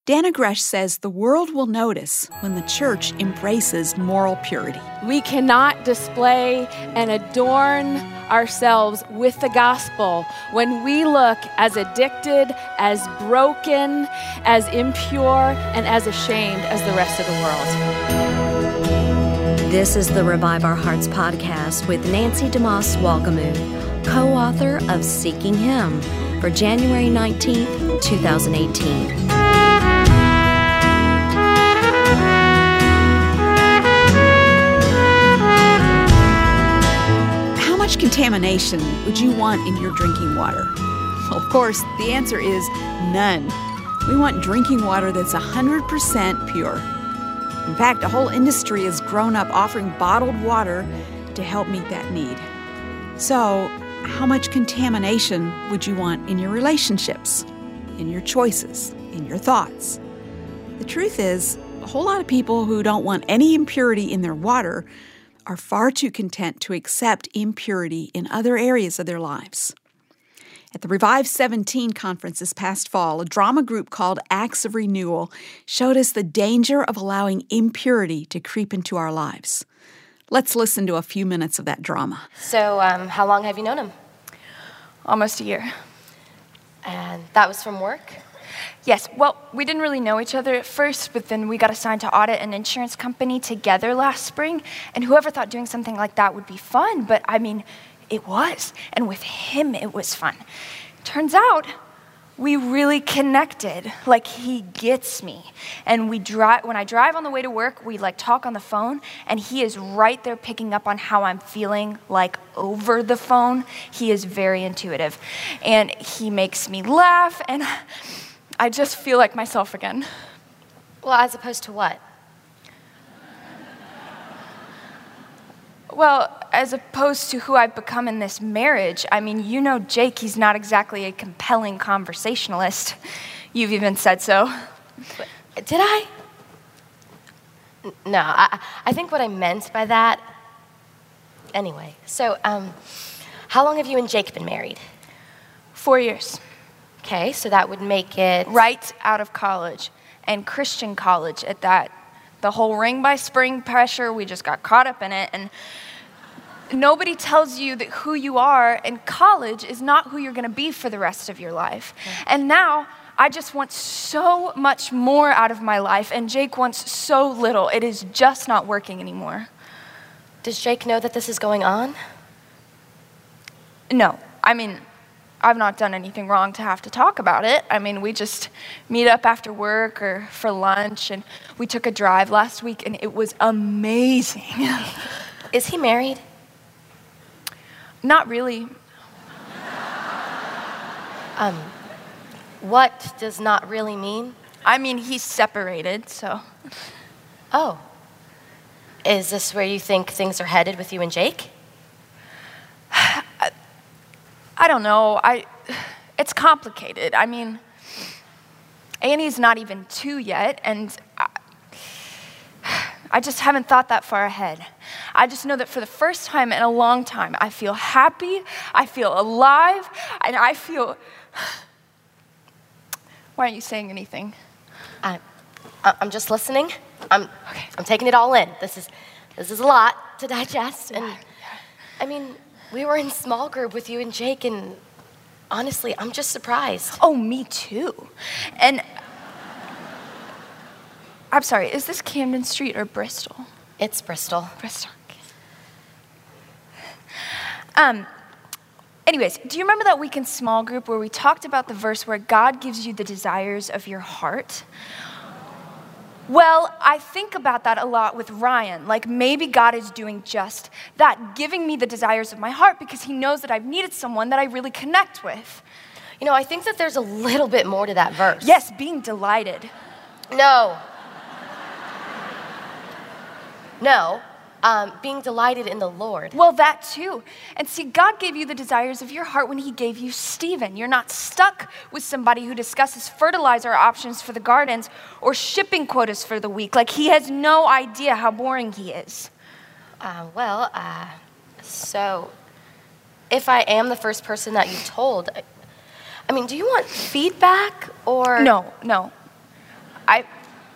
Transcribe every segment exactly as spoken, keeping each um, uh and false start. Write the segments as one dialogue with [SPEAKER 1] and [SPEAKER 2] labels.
[SPEAKER 1] Dana Gresh says the world will notice when the church embraces moral purity.
[SPEAKER 2] We cannot display and adorn ourselves with the gospel when we look as addicted, as broken, as impure, and as ashamed as the rest of the world.
[SPEAKER 3] This is the Revive Our Hearts podcast with Nancy DeMoss Wolgemuth, co-author of Seeking Him, for January nineteenth, twenty eighteen.
[SPEAKER 1] How much contamination would you want in your drinking water? Well, of course, the answer is none. We want drinking water that's one hundred percent pure. In fact, a whole industry has grown up offering bottled water to help meet that need. So, how much contamination would you want in your relationships, in your choices, in your thoughts? The truth is, a whole lot of people who don't want any impurity in their water are far too content to accept impurity in other areas of their lives. At the Revive seventeen conference this past fall, a drama group called Acts of Renewal showed us the danger of allowing impurity to creep into our lives. Let's listen to a few minutes of that drama.
[SPEAKER 4] So, um, how long have you known him?
[SPEAKER 2] Almost a year.
[SPEAKER 4] And that was from work?
[SPEAKER 5] Yes, well, we didn't really know each other at first, but then we got assigned to audit an insurance company together last spring, and whoever thought doing something like that would be fun, but I mean, it was, and with him, it was fun. Turns out, we really connected. Like, he gets me, and we drive. When I drive on the way to work, we like talk on the phone, and he is right there picking up on how I'm feeling, like over the phone. He is very intuitive, and he makes me laugh, and I just feel like myself again.
[SPEAKER 4] Well, as opposed to what?
[SPEAKER 5] Well, as opposed to who I've become in this marriage. I mean, you know Jake, he's not exactly a compelling conversationalist. You've even said so.
[SPEAKER 4] But, did I? No, I, I think what I meant by that... Anyway, so, um, how long have you and Jake been married?
[SPEAKER 5] Four years.
[SPEAKER 4] Okay, so that would make it...
[SPEAKER 5] Right out of college, and Christian college at that. The whole ring by spring pressure, we just got caught up in it, and nobody tells you that who you are in college is not who you're going to be for the rest of your life. Mm-hmm. And now, I just want so much more out of my life, and Jake wants so little. It is just not working anymore.
[SPEAKER 4] Does Jake know that this is going on?
[SPEAKER 5] No, I mean... I've not done anything wrong to have to talk about it. I mean, we just meet up after work or for lunch, and we took a drive last week, and it was amazing.
[SPEAKER 4] Is he married?
[SPEAKER 5] Not really.
[SPEAKER 4] Um, what does not really mean?
[SPEAKER 5] I mean, he's separated, so.
[SPEAKER 4] Oh. Is this where you think things are headed with you and Jake?
[SPEAKER 5] I don't know. I, it's complicated. I mean, Annie's not even two yet, and I, I just haven't thought that far ahead. I just know that for the first time in a long time, I feel happy, I feel alive, and I feel... Why aren't you saying anything?
[SPEAKER 4] I, I'm just listening. I'm,
[SPEAKER 5] okay.
[SPEAKER 4] I'm taking it all in. This is, this is a lot to digest, and I mean... We were in small group with you and Jake, and honestly, I'm just surprised.
[SPEAKER 5] Oh, me too. And I'm sorry, is this Camden Street or Bristol?
[SPEAKER 4] It's Bristol.
[SPEAKER 5] Bristol. Um. Anyways, do you remember that week in small group where we talked about the verse where God gives you the desires of your heart? Well, I think about that a lot with Ryan. Like, maybe God is doing just that, giving me the desires of my heart because he knows that I've needed someone that I really connect with.
[SPEAKER 4] You know, I think that there's a little bit more to that verse.
[SPEAKER 5] Yes, being delighted.
[SPEAKER 4] No. No. Um, being delighted in the Lord.
[SPEAKER 5] Well, that too. And see, God gave you the desires of your heart when he gave you Stephen. You're not stuck with somebody who discusses fertilizer options for the gardens or shipping quotas for the week. Like, he has no idea how boring he is.
[SPEAKER 4] Uh, well, uh, so if I am the first person that you told, I, I mean, do you want feedback or?
[SPEAKER 5] No, no. I,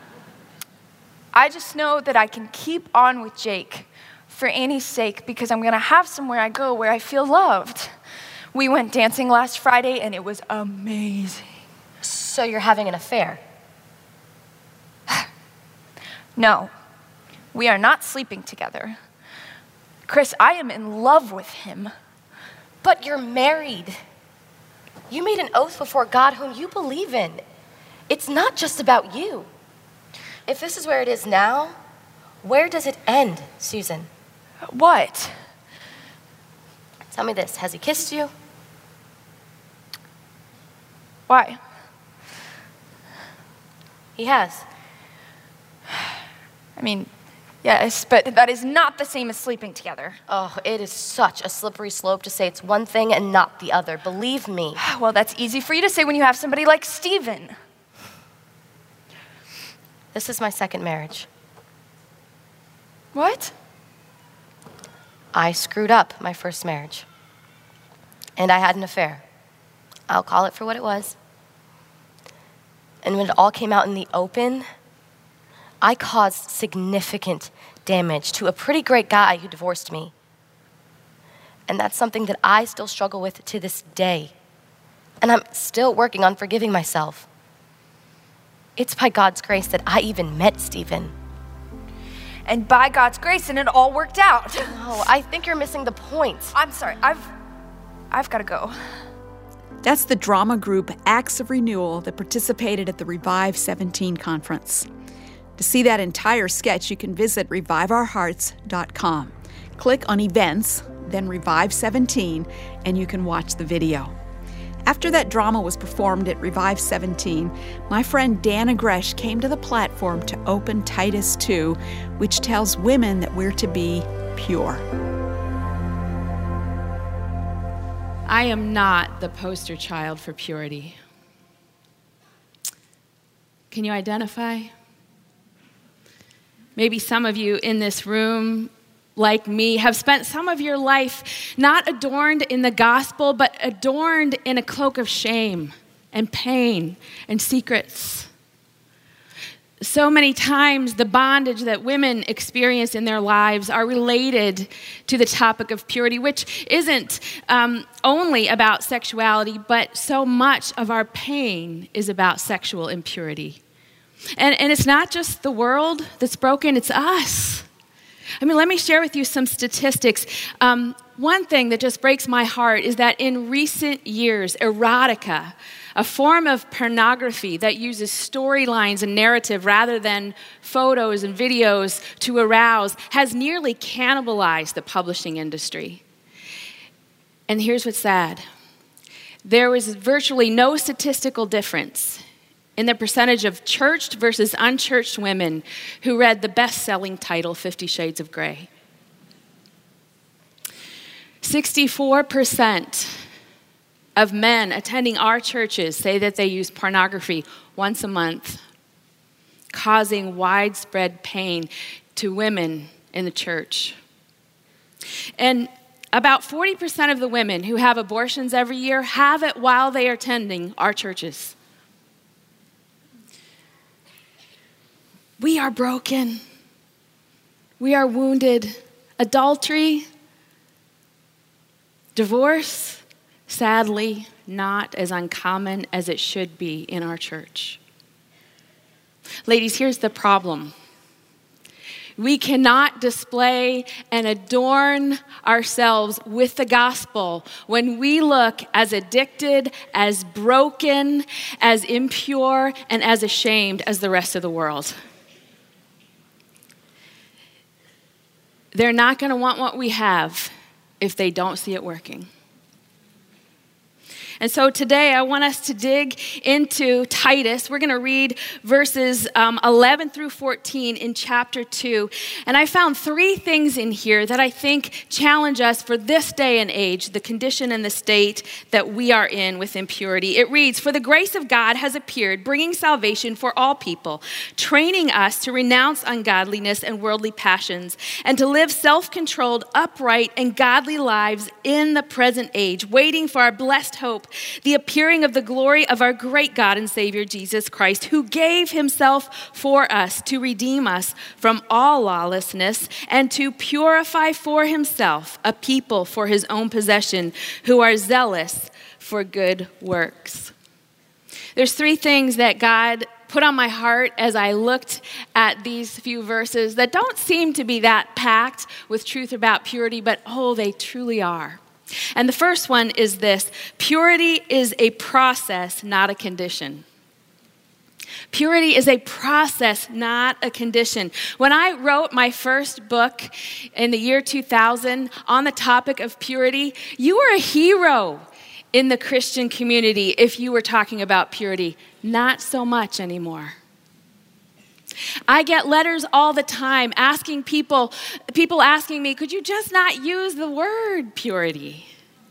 [SPEAKER 5] I just know that I can keep on with Jake for Annie's sake because I'm gonna have somewhere I go where I feel loved. We went dancing last Friday and it was amazing.
[SPEAKER 4] So you're having an affair?
[SPEAKER 5] No, we are not sleeping together. Chris, I am in love with him.
[SPEAKER 4] But you're married. You made an oath before God whom you believe in. It's not just about you. If this is where it is now, where does it end, Susan?
[SPEAKER 5] What?
[SPEAKER 4] Tell me this, has he kissed you?
[SPEAKER 5] Why?
[SPEAKER 4] He has.
[SPEAKER 5] I mean, yes, but that is not the same as sleeping together.
[SPEAKER 4] Oh, it is such a slippery slope to say it's one thing and not the other. Believe me.
[SPEAKER 5] Well, that's easy for you to say when you have somebody like Steven.
[SPEAKER 4] This is my second marriage.
[SPEAKER 5] What?
[SPEAKER 4] I screwed up my first marriage. And I had an affair. I'll call it for what it was. And when it all came out in the open, I caused significant damage to a pretty great guy who divorced me. And that's something that I still struggle with to this day. And I'm still working on forgiving myself. It's by God's grace that I even met Steven.
[SPEAKER 5] And by God's grace, and it all worked out.
[SPEAKER 4] No, I think you're missing the point.
[SPEAKER 5] I'm sorry, I've, I've got to go.
[SPEAKER 1] That's the drama group Acts of Renewal that participated at the Revive seventeen conference. To see that entire sketch, you can visit revive our hearts dot com. Click on Events, then Revive seventeen, and you can watch the video. After that drama was performed at Revive seventeen, my friend Dana Gresh came to the platform to open Titus two, which tells women that we're to be pure.
[SPEAKER 6] I am not the poster child for purity. Can you identify? Maybe some of you in this room, like me, have spent some of your life not adorned in the gospel, but adorned in a cloak of shame and pain and secrets. So many times the bondage that women experience in their lives are related to the topic of purity, which isn't um, only about sexuality, but so much of our pain is about sexual impurity. And, and it's not just the world that's broken, it's us. I mean, let me share with you some statistics. Um, one thing that just breaks my heart is that in recent years, erotica, a form of pornography that uses storylines and narrative rather than photos and videos to arouse, has nearly cannibalized the publishing industry. And here's what's sad. There was virtually no statistical difference in the percentage of churched versus unchurched women who read the best-selling title, Fifty Shades of Grey. sixty-four percent of men attending our churches say that they use pornography once a month, causing widespread pain to women in the church. And about forty percent of the women who have abortions every year have it while they are attending our churches. We are broken. We are wounded. Adultery, divorce, sadly, not as uncommon as it should be in our church. Ladies, here's the problem. We cannot display and adorn ourselves with the gospel when we look as addicted, as broken, as impure, and as ashamed as the rest of the world. They're not going to want what we have if they don't see it working. And so today I want us to dig into Titus. We're going to read verses um, eleven through fourteen in chapter two. And I found three things in here that I think challenge us for this day and age, the condition and the state that we are in with impurity. It reads, "For the grace of God has appeared, bringing salvation for all people, training us to renounce ungodliness and worldly passions, and to live self-controlled, upright, and godly lives in the present age, waiting for our blessed hope, the appearing of the glory of our great God and Savior Jesus Christ, who gave himself for us to redeem us from all lawlessness and to purify for himself a people for his own possession who are zealous for good works. There's three things that God put on my heart as I looked at these few verses that don't seem to be that packed with truth about purity, but oh, they truly are. And the first one is this: purity is a process, not a condition. Purity is a process, not a condition. When I wrote my first book in the year two thousand on the topic of purity, you were a hero in the Christian community if you were talking about purity. Not so much anymore. I get letters all the time asking people, people asking me, could you just not use the word purity?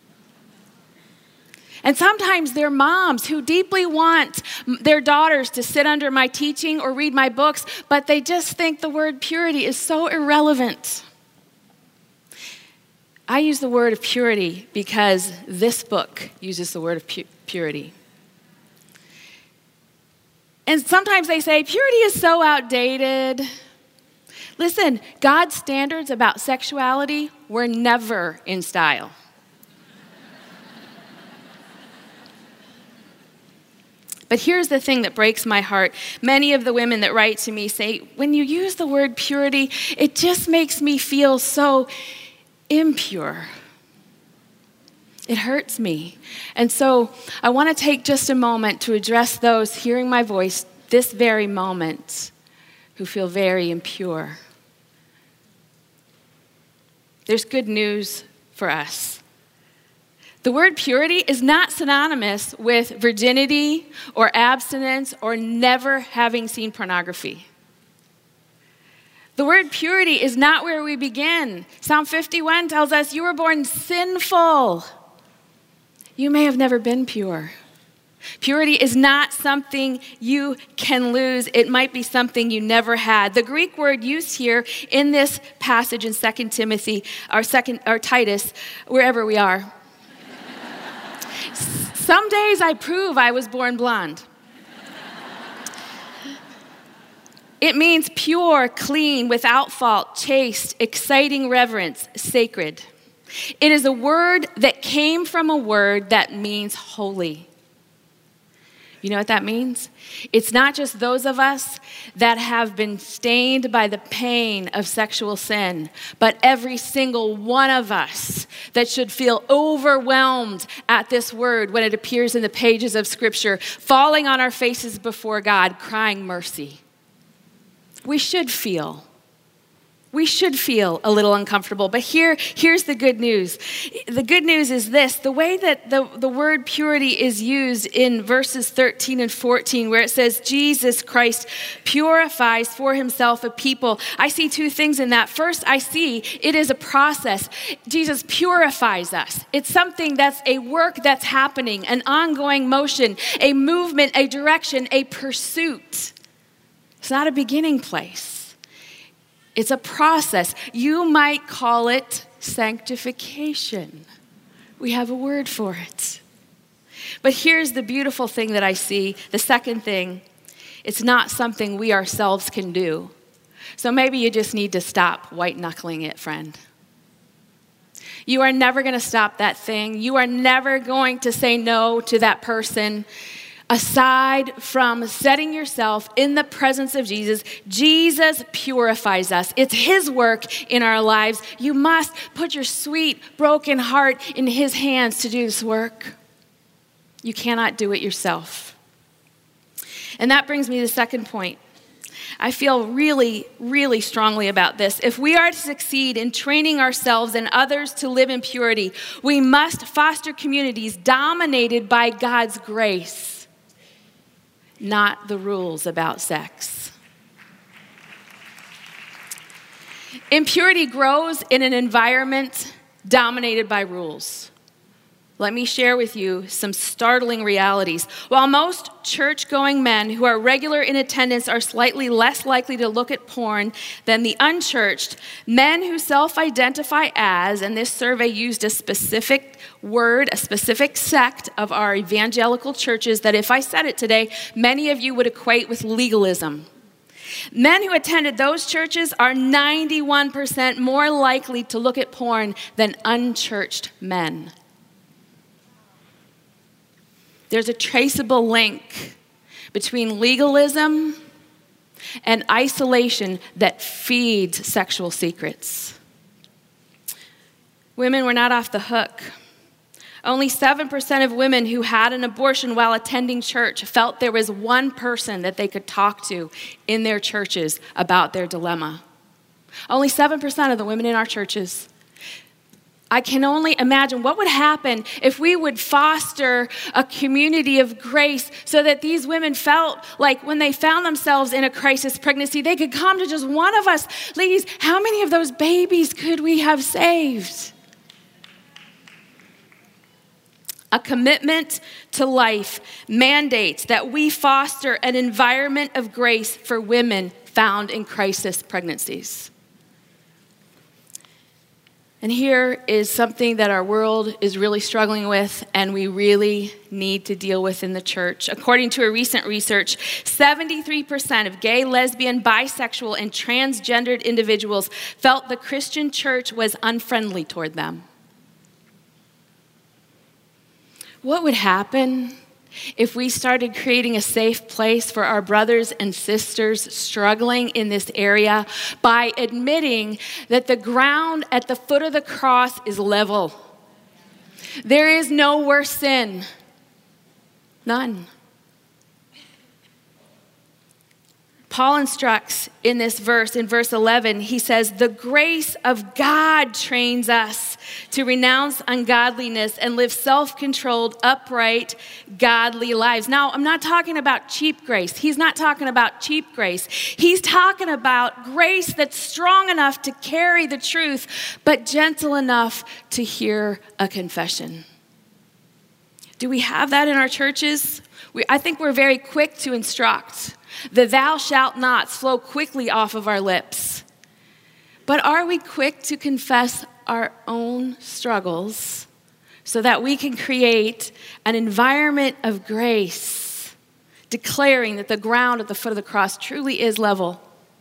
[SPEAKER 6] And sometimes they're moms who deeply want their daughters to sit under my teaching or read my books, but they just think the word purity is so irrelevant. I use the word of purity because this book uses the word of pu- purity. And sometimes they say, purity is so outdated. Listen, God's standards about sexuality were never in style. But here's the thing that breaks my heart. Many of the women that write to me say, when you use the word purity, it just makes me feel so impure. It hurts me. And so I want to take just a moment to address those hearing my voice this very moment who feel very impure. There's good news for us. The word purity is not synonymous with virginity or abstinence or never having seen pornography. The word purity is not where we begin. Psalm fifty-one tells us you were born sinful. You may have never been pure. Purity is not something you can lose. It might be something you never had. The Greek word used here in this passage in Second Timothy, or second, or Titus, wherever we are. Some days I prove I was born blonde. It means pure, clean, without fault, chaste, exciting reverence, sacred. It is a word that came from a word that means holy. You know what that means? It's not just those of us that have been stained by the pain of sexual sin, but every single one of us that should feel overwhelmed at this word when it appears in the pages of Scripture, falling on our faces before God, crying mercy. We should feel. We should feel a little uncomfortable. But here, here's the good news. The good news is this. The way that the, the word purity is used in verses thirteen and fourteen, where it says, Jesus Christ purifies for himself a people. I see two things in that. First, I see it is a process. Jesus purifies us. It's something that's a work that's happening, an ongoing motion, a movement, a direction, a pursuit. It's not a beginning place. It's a process. You might call it sanctification. We have a word for it. But here's the beautiful thing that I see. The second thing, it's not something we ourselves can do. So maybe you just need to stop white-knuckling it, friend. You are never going to stop that thing. You are never going to say no to that person. Aside from setting yourself in the presence of Jesus, Jesus purifies us. It's his work in our lives. You must put your sweet, broken heart in his hands to do this work. You cannot do it yourself. And that brings me to the second point. I feel really, really strongly about this. If we are to succeed in training ourselves and others to live in purity, we must foster communities dominated by God's grace, not the rules about sex. Impurity grows in an environment dominated by rules. let me share with you some startling realities. While most church-going men who are regular in attendance are slightly less likely to look at porn than the unchurched, men who self-identify as, and this survey used a specific word, a specific sect of our evangelical churches that if I said it today, many of you would equate with legalism. Men who attended those churches are ninety-one percent more likely to look at porn than unchurched men. There's a traceable link between legalism and isolation that feeds sexual secrets. Women were not off the hook. Only seven percent of women who had an abortion while attending church felt there was one person that they could talk to in their churches about their dilemma. Only seven percent of the women in our churches. I can only imagine what would happen if we would foster a community of grace so that these women felt like when they found themselves in a crisis pregnancy, they could come to just one of us. Ladies, how many of those babies could we have saved? A commitment to life mandates that we foster an environment of grace for women found in crisis pregnancies. And here is something that our world is really struggling with and we really need to deal with in the church. According to a recent research, seventy-three percent of gay, lesbian, bisexual, and transgendered individuals felt the Christian church was unfriendly toward them. What would happen if we started creating a safe place for our brothers and sisters struggling in this area by admitting that the ground at the foot of the cross is level? There is no worse sin. None. Paul instructs in this verse, in verse eleven, he says, the grace of God trains us to renounce ungodliness and live self-controlled, upright, godly lives. Now, I'm not talking about cheap grace. He's not talking about cheap grace. He's talking about grace that's strong enough to carry the truth, but gentle enough to hear a confession. Do we have that in our churches? We, I think we're very quick to instruct. The thou shalt nots flow quickly off of our lips. But are we quick to confess our own struggles so that we can create an environment of grace, declaring that the ground at the foot of the cross truly is level?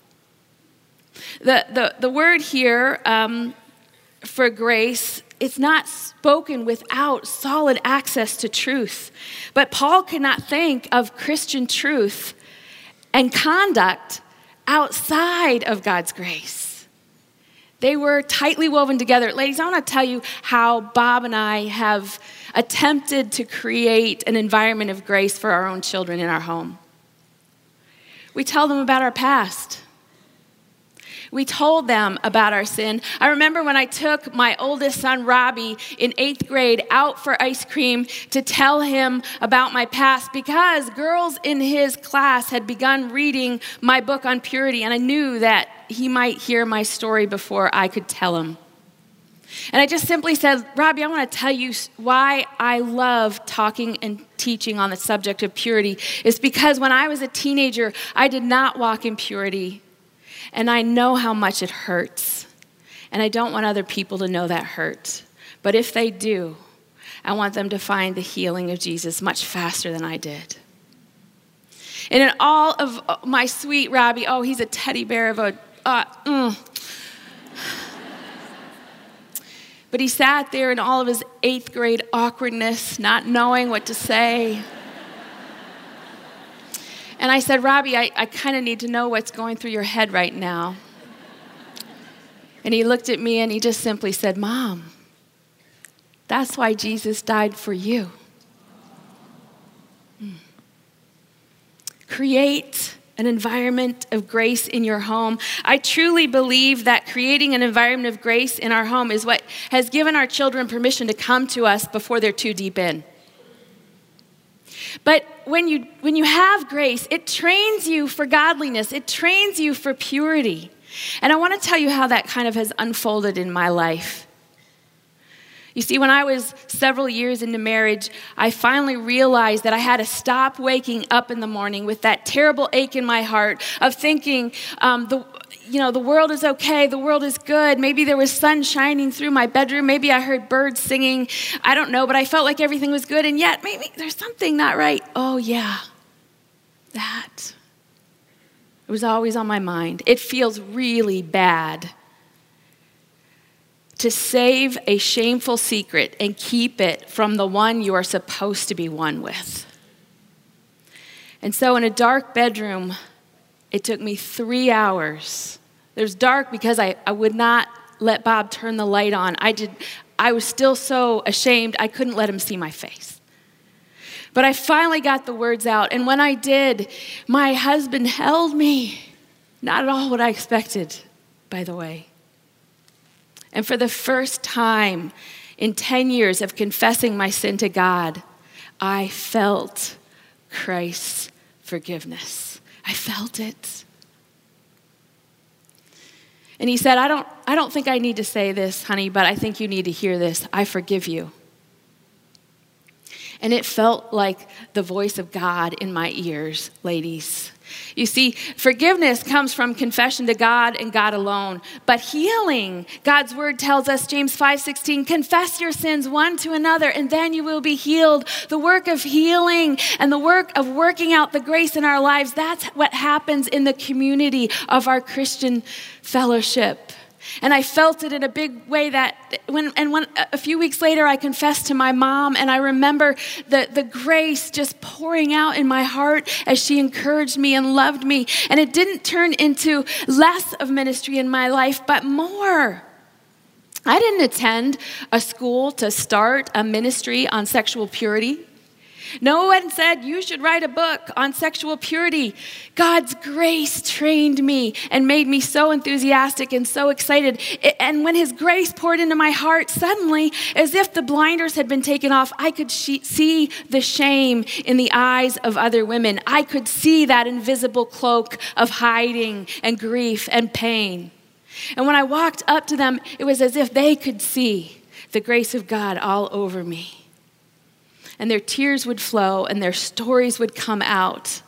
[SPEAKER 6] The, the, the word here um, for grace, it's not spoken without solid access to truth. But Paul could not think of Christian truth and conduct outside of God's grace. They were tightly woven together. Ladies, I want to tell you how Bob and I have attempted to create an environment of grace for our own children in our home. We tell them about our past. We told them about our sin. I remember when I took my oldest son, Robbie, in eighth grade out for ice cream to tell him about my past because girls in his class had begun reading my book on purity, and I knew that he might hear my story before I could tell him. And I just simply said, Robbie, I want to tell you why I love talking and teaching on the subject of purity. It's because when I was a teenager, I did not walk in purity. And I know how much it hurts. And I don't want other people to know that hurt. But if they do, I want them to find the healing of Jesus much faster than I did. And in all of my sweet Robbie, oh, he's a teddy bear of a, uh, mm. But he sat there in all of his eighth grade awkwardness, not knowing what to say. And I said, Robbie, I, I kind of need to know what's going through your head right now. And he looked at me and he just simply said, Mom, that's why Jesus died for you. Mm. Create an environment of grace in your home. I truly believe that creating an environment of grace in our home is what has given our children permission to come to us before they're too deep in. But when you when you have grace, it trains you for godliness. It trains you for purity. And I want to tell you how that kind of has unfolded in my life. You see, when I was several years into marriage, I finally realized that I had to stop waking up in the morning with that terrible ache in my heart of thinking, um, the, you know, the world is okay, the world is good. Maybe there was sun shining through my bedroom. Maybe I heard birds singing. I don't know, but I felt like everything was good. And yet, maybe there's something not right. Oh, yeah, that. It was always on my mind. It feels really bad to save a shameful secret and keep it from the one you are supposed to be one with. And so in a dark bedroom, it took me three hours. It was dark because I, I would not let Bob turn the light on. I did. I was still so ashamed, I couldn't let him see my face. But I finally got the words out, and when I did, my husband held me. Not at all what I expected, by the way. And for the first time in ten years of confessing my sin to God, I felt Christ's forgiveness. I felt it. And he said, I don't, I don't think I need to say this, honey, but I think you need to hear this. I forgive you. And it felt like the voice of God in my ears, ladies. You see, forgiveness comes from confession to God and God alone. But healing, God's word tells us, James five sixteen, confess your sins one to another and then you will be healed. The work of healing and the work of working out the grace in our lives, that's what happens in the community of our Christian fellowship. And I felt it in a big way that when, and when a few weeks later I confessed to my mom, and I remember the, the grace just pouring out in my heart as she encouraged me and loved me. And it didn't turn into less of ministry in my life, but more. I didn't attend a school to start a ministry on sexual purity. No one said you should write a book on sexual purity. God's grace trained me and made me so enthusiastic and so excited. And when his grace poured into my heart, suddenly, as if the blinders had been taken off, I could see the shame in the eyes of other women. I could see that invisible cloak of hiding and grief and pain. And when I walked up to them, it was as if they could see the grace of God all over me. And their tears would flow and their stories would come out.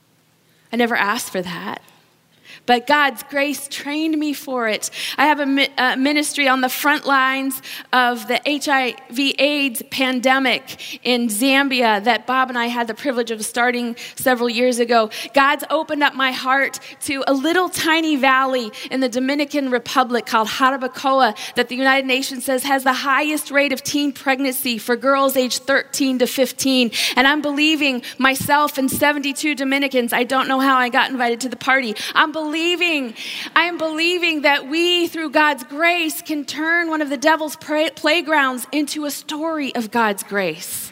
[SPEAKER 6] I never asked for that. But God's grace trained me for it. I have a, mi- a ministry on the front lines of the H I V AIDS pandemic in Zambia that Bob and I had the privilege of starting several years ago. God's opened up my heart to a little tiny valley in the Dominican Republic called Jarabacoa that the United Nations says has the highest rate of teen pregnancy for girls aged thirteen to fifteen. And I'm believing myself and seventy-two Dominicans, I don't know how I got invited to the party, I'm believing Believing, I am believing that we, through God's grace, can turn one of the devil's play- playgrounds into a story of God's grace.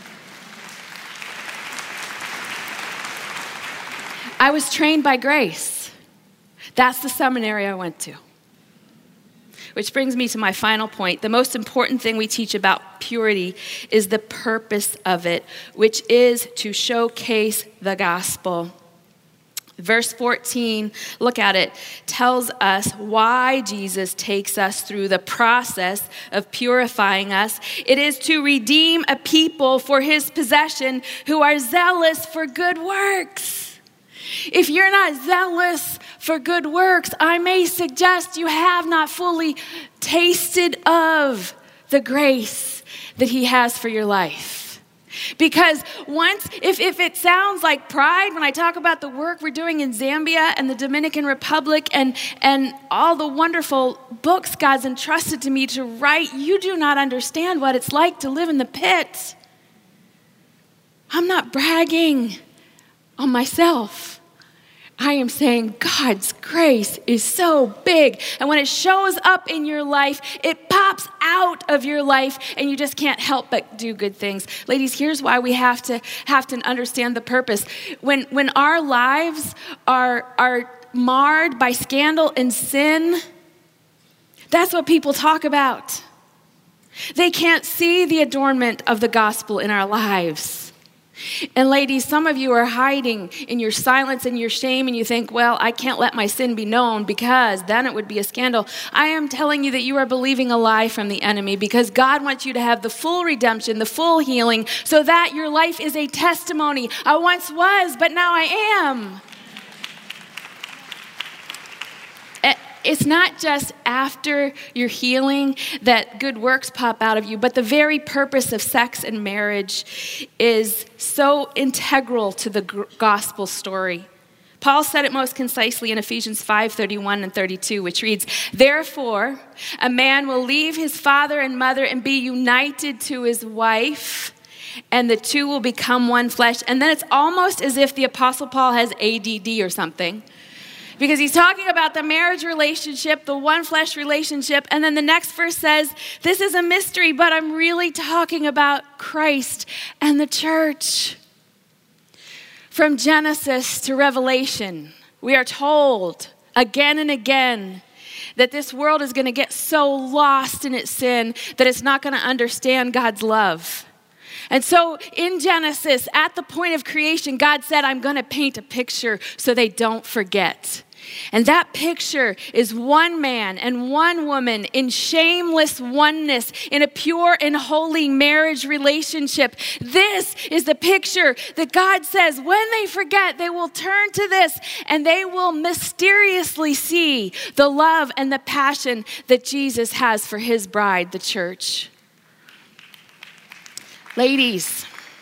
[SPEAKER 6] I was trained by grace. That's the seminary I went to. Which brings me to my final point. The most important thing we teach about purity is the purpose of it, which is to showcase the gospel. Verse fourteen, look at it, tells us why Jesus takes us through the process of purifying us. It is to redeem a people for his possession who are zealous for good works. If you're not zealous for good works, I may suggest you have not fully tasted of the grace that he has for your life. Because once, if, if it sounds like pride when I talk about the work we're doing in Zambia and the Dominican Republic and, and all the wonderful books God's entrusted to me to write, you do not understand what it's like to live in the pit. I'm not bragging on myself. I am saying God's grace is so big. And when it shows up in your life, it pops out of your life and you just can't help but do good things. Ladies, here's why we have to have to understand the purpose. When when our lives are, are marred by scandal and sin, that's what people talk about. They can't see the adornment of the gospel in our lives. And ladies, some of you are hiding in your silence and your shame, and you think, well, I can't let my sin be known because then it would be a scandal. I am telling you that you are believing a lie from the enemy, because God wants you to have the full redemption, the full healing, so that your life is a testimony. I once was, but now I am. It's not just after your healing that good works pop out of you, but the very purpose of sex and marriage is so integral to the gospel story. Paul said it most concisely in Ephesians five, thirty-one and thirty-two, which reads, "Therefore, a man will leave his father and mother and be united to his wife, and the two will become one flesh." And then it's almost as if the Apostle Paul has A D D or something, because he's talking about the marriage relationship, the one flesh relationship, and then the next verse says, this is a mystery, but I'm really talking about Christ and the church. From Genesis to Revelation, we are told again and again that this world is going to get so lost in its sin that it's not going to understand God's love. And so in Genesis, at the point of creation, God said, I'm going to paint a picture so they don't forget. And that picture is one man and one woman in shameless oneness in a pure and holy marriage relationship. This is the picture that God says when they forget, they will turn to this and they will mysteriously see the love and the passion that Jesus has for his bride, the church. Ladies,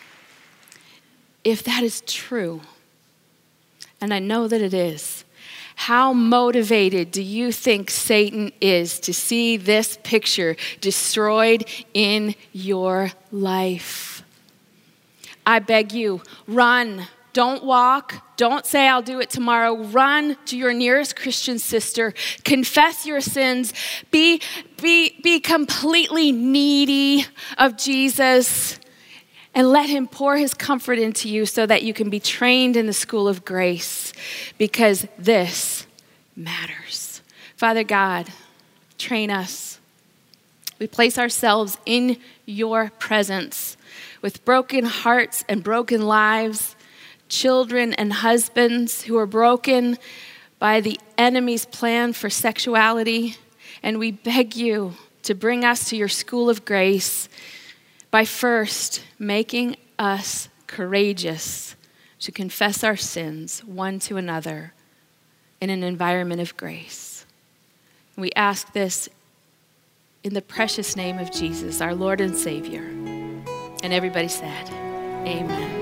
[SPEAKER 6] if that is true, and I know that it is, how motivated do you think Satan is to see this picture destroyed in your life? I beg you, run. Don't walk. Don't say, I'll do it tomorrow. Run to your nearest Christian sister. Confess your sins. Be, be, be completely needy of Jesus. And let him pour his comfort into you so that you can be trained in the school of grace, because this matters. Father God, train us. We place ourselves in your presence with broken hearts and broken lives, children and husbands who are broken by the enemy's plan for sexuality. And we beg you to bring us to your school of grace by first making us courageous to confess our sins one to another in an environment of grace. We ask this in the precious name of Jesus, our Lord and Savior. And everybody said, amen.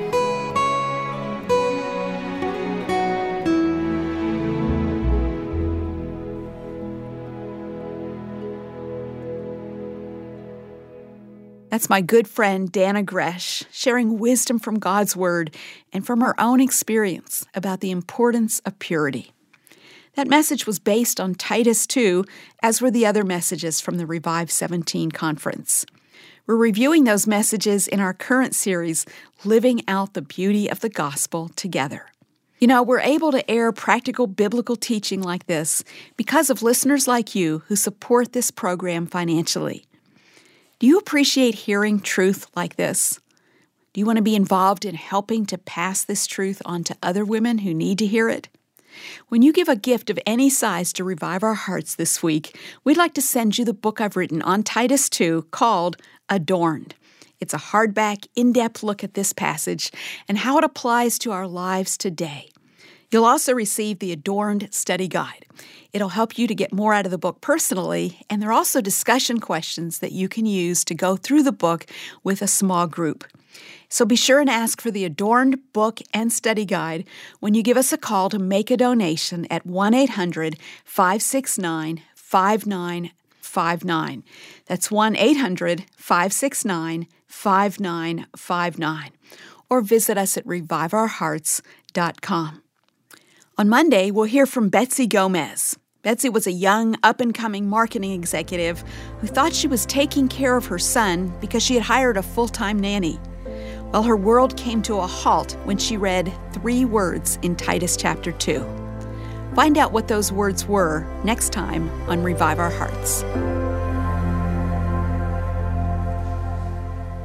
[SPEAKER 1] That's my good friend, Dana Gresh, sharing wisdom from God's Word and from her own experience about the importance of purity. That message was based on Titus two, as were the other messages from the Revive seventeen conference. We're reviewing those messages in our current series, Living Out the Beauty of the Gospel Together. You know, we're able to air practical biblical teaching like this because of listeners like you who support this program financially. Do you appreciate hearing truth like this? Do you want to be involved in helping to pass this truth on to other women who need to hear it? When you give a gift of any size to Revive Our Hearts this week, we'd like to send you the book I've written on Titus two called Adorned. It's a hardback, in-depth look at this passage and how it applies to our lives today. You'll also receive the Adorned Study Guide. It'll help you to get more out of the book personally, and there are also discussion questions that you can use to go through the book with a small group. So be sure and ask for the Adorned Book and Study Guide when you give us a call to make a donation at one eight hundred, five six nine, five nine five nine. That's one eight hundred, five six nine, five nine five nine. Or visit us at revive our hearts dot com. On Monday, we'll hear from Betsy Gomez. Betsy was a young, up-and-coming marketing executive who thought she was taking care of her son because she had hired a full-time nanny. Well, her world came to a halt when she read three words in Titus chapter two. Find out what those words were next time on Revive Our Hearts.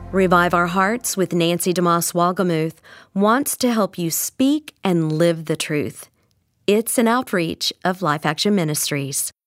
[SPEAKER 3] Revive Our Hearts with Nancy DeMoss Wolgemuth wants to help you speak and live the truth. It's an outreach of Life Action Ministries.